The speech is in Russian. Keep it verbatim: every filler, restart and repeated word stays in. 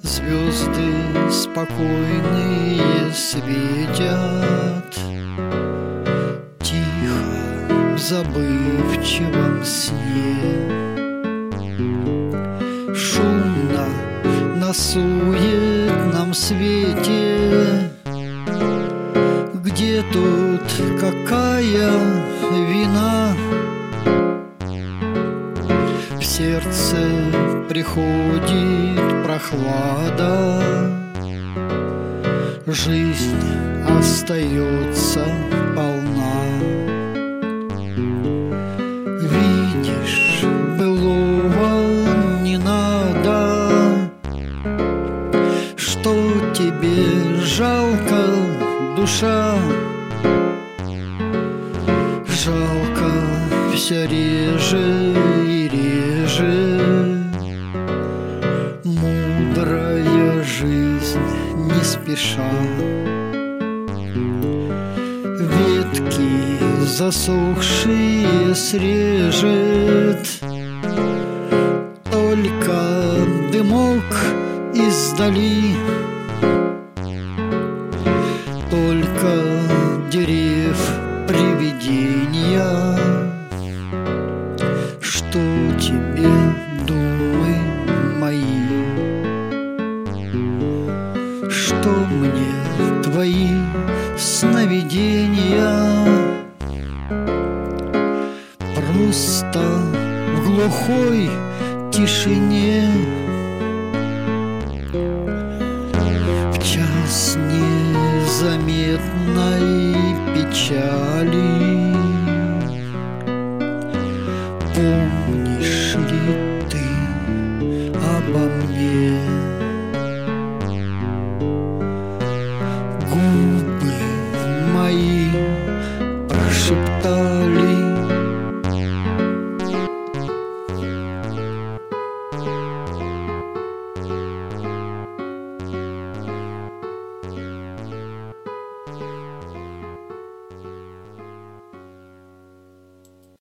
Звезды спокойные светят, тихо в забывчивом сне. Шумно на суетном свете, где тут какая вина? В сердце приходит прохлада, жизнь остается полна. Видишь, былого не надо, что тебе жалко, душа? Жалко все реже и реже. Мудрая жизнь не спеша. Ветки засохшие срежет, только дымок издали, только дерев привидения. Что тебе думы мои? Что мне твои сновидения? Просто в глухой тишине, в час незаметной печали, помнишь ли ты обо мне?